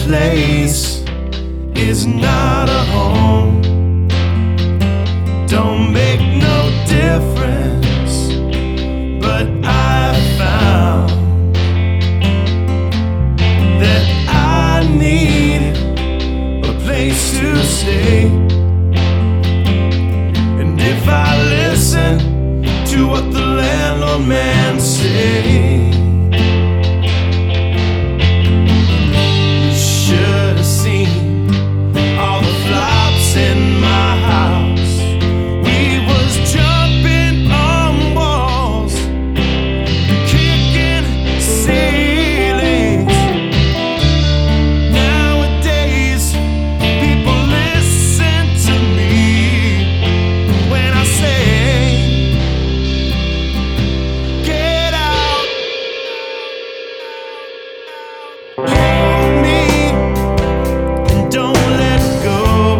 place is not a home. Don't make no difference, but I found that I need a place to stay. And if I listen to what the landlord man say, you should have seen all the flops in my house. We was jumping on walls, kicking ceilings. Nowadays, people listen to me when I say, get out. Hold me and don't let go.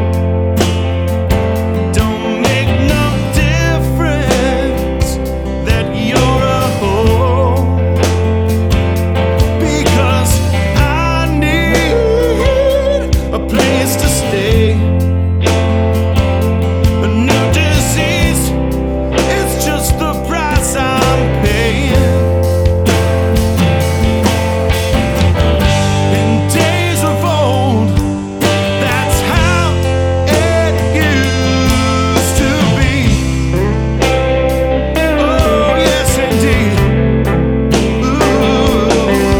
Don't make no difference that you're a hoe, because I need a place to stay. A new disease, it's just the price I'm paying. In days of old, that's how it used to be. Oh, yes, indeed. Ooh.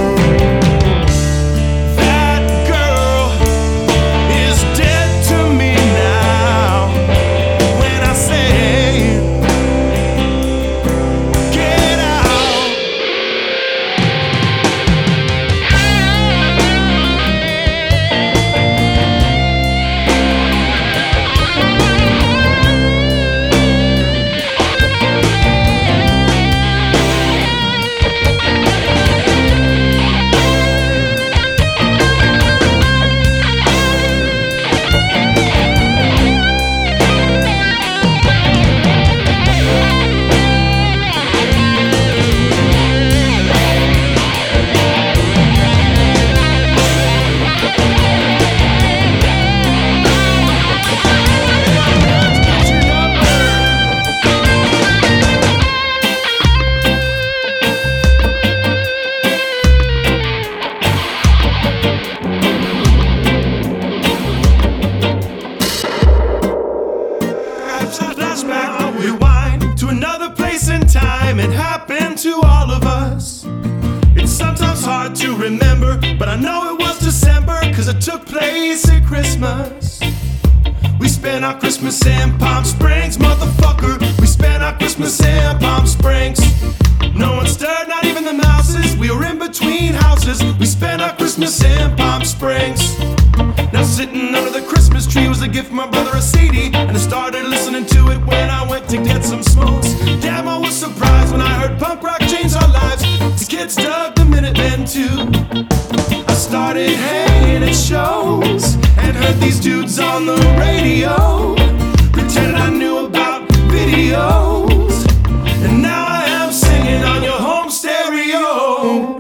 That girl is dead to me now when I say, get out. Flashback, I'll rewind to another place in time. It happened to all of us. It's sometimes hard to remember, but I know it was December, 'cause it took place at Christmas. We spent our Christmas in Palm Springs, motherfucker. We spent our Christmas in Palm Springs. No one stirred, not even the mouses. We were in between houses. We spent our Christmas in Palm Springs. Now sitting under the Christmas tree was a gift from my brother, a CD, and I started listening to it when I went to get some smokes. Damn, I was surprised when I heard punk rock changed our lives. The kids dug the Minutemen too. I started hanging at shows and heard these dudes on the radio. Pretended I knew about videos, and now I am singing on your home stereo.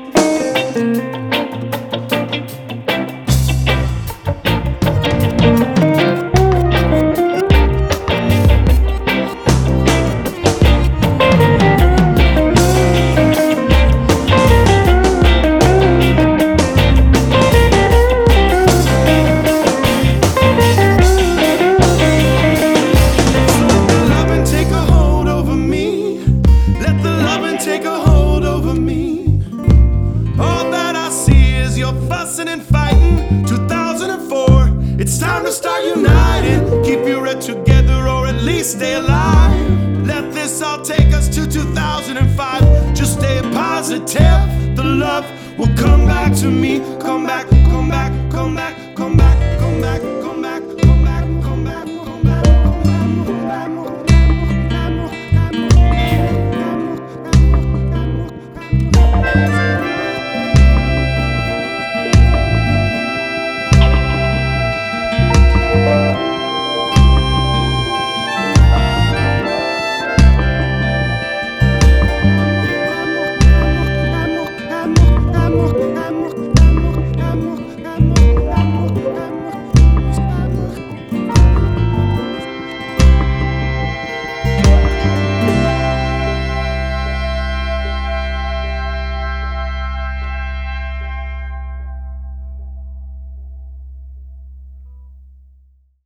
Fussing and fighting, 2004. It's time to start uniting. Keep your head together, or at least stay alive. Let this all take us to 2005. Just stay positive. The love will come back to me. Come back, come back, come back.